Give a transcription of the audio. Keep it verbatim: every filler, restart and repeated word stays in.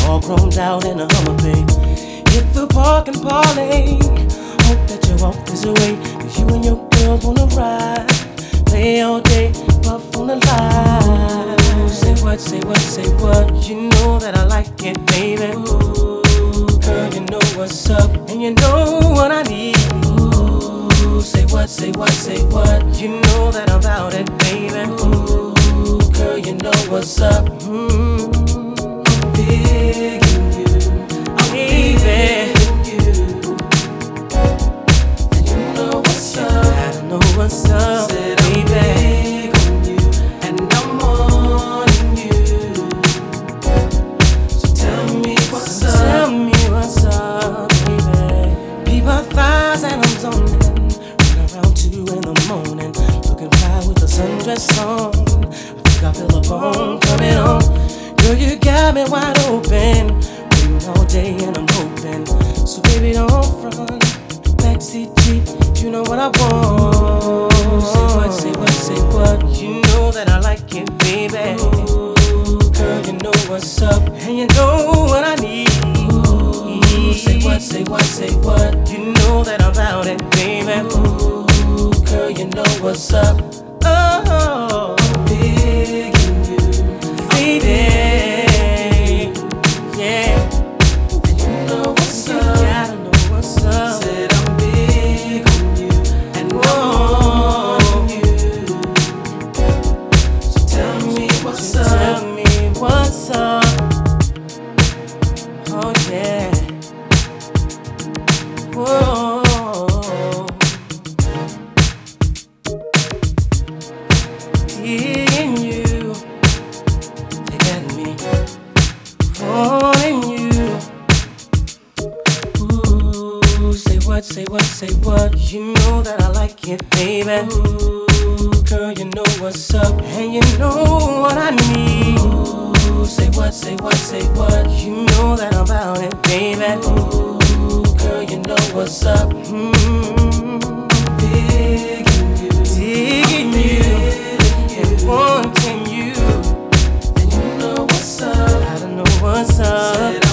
all chromed out in a Hummer, babe. Hit the park and parlay. Hope that you walk this away, 'cause you and your girls wanna ride. Play all day, puff on the line. Say what, say what, say what. You know that I like it, baby. Ooh, girl, you know what's up, and you know what I need. Ooh, say what, say what, say what. You know that I'm about it, baby. Ooh, girl, you know what's up. Mm-hmm. I'm big in you, I'm baby. What's up, said baby? I'm big on you, and I'm on you. So tell me what's up. Tell me what's up, baby. Be my thighs and I'm zoning. Run around two in the morning, looking fly with a sundress on. I think I feel a bone coming on. Girl, you got me wide open, waiting all day and I'm hoping. So baby, don't front, backseat Jeep. You know what I want. Say what, say what, say what. You know that I like it, baby. Ooh, girl, you know what's up, and you know what I need. Ooh, say what, say what, say what. You know that I'm about it, baby. Ooh, girl, you know what's up. Oh, I'm big in you, baby. Yeah, and you know what's up. You gotta know what's up. Said I'm big on you, and on you. So tell me what's up. Tell me what's up. Oh yeah. Whoa. Seeing you, they got me wanting you. Ooh, say what, say what, say what. You know that I like it, baby. Ooh, girl, you know what's up, and you know what I need. Ooh, say what, say what, say what. You know that I'm about it, baby. Ooh, girl, you know what's up. Mm-hmm. Big in you, digging you, and wanting you, and you know what's up. I don't know what's up.